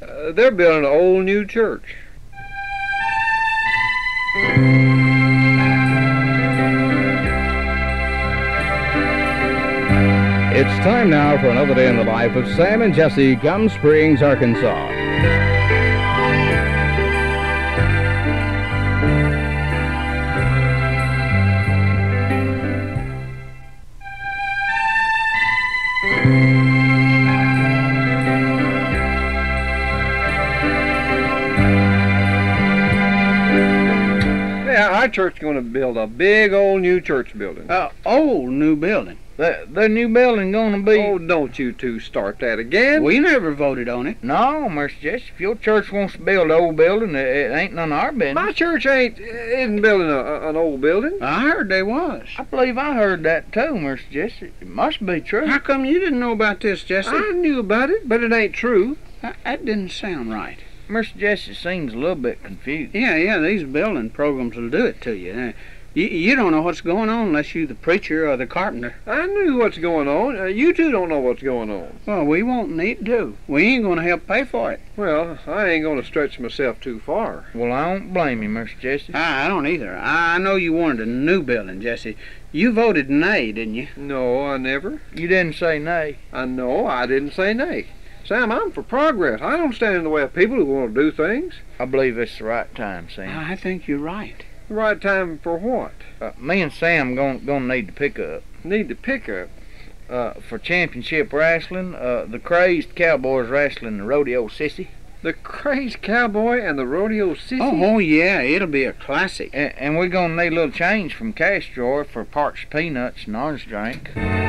They're building an old new church. It's time now for another day in the life of Sam and Jesse, Gum Springs, Arkansas. Yeah, our church is going to build a big old new church building. Old new building. The new building gonna be... Oh, don't you two start that again. We never voted on it. No, Mr. Jesse, if your church wants to build an old building, it ain't none of our business. My church isn't building an old building. I heard they was. I believe I heard that too, Mr. Jesse. It must be true. How come you didn't know about this, Jesse? I knew about it, but it ain't true. That didn't sound right. Mr. Jesse seems a little bit confused. Yeah, these building programs will do it to you. You don't know what's going on unless you're the preacher or the carpenter. I knew what's going on. You two don't know what's going on. Well, we won't need to. We ain't going to help pay for it. Well, I ain't going to stretch myself too far. Well, I don't blame you, Mr. Jesse. I don't either. I know you wanted a new building, Jesse. You voted nay, didn't you? No, I never. You didn't say nay. I know I didn't say nay. Sam, I'm for progress. I don't stand in the way of people who want to do things. I believe it's the right time, Sam. I think you're right. The right time for what? Me and Sam gonna need to pick up. Need to pick up? For championship wrestling, the Crazed Cowboys wrestling the Rodeo Sissy. The Crazed Cowboy and the Rodeo Sissy? Oh, yeah, it'll be a classic. And we're gonna need a little change from cash drawer for parched peanuts and orange drink.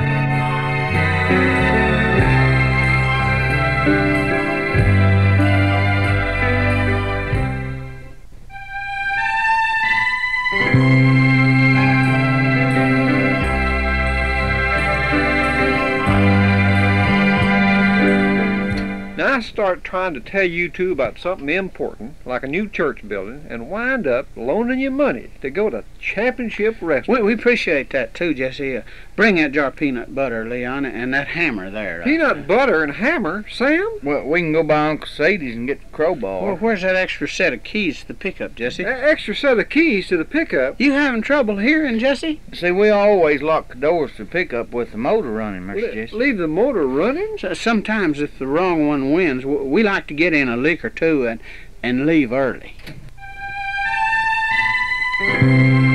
Now I start trying to tell you two about something important, like a new church building, and wind up loaning you money to go to championship wrestling. We appreciate that too, Jesse. Bring that jar of peanut butter, Leon, and that hammer there. Peanut butter and hammer, Sam? Well, we can go by Uncle Sadie's and get the crowbar. Well, where's that extra set of keys to the pickup, Jesse? Extra set of keys to the pickup? You having trouble hearing, Jesse? See, we always lock the doors to the pickup with the motor running, Mr. Jesse. Leave the motor running? Sometimes if the wrong one wins, we like to get in a lick or two and leave early.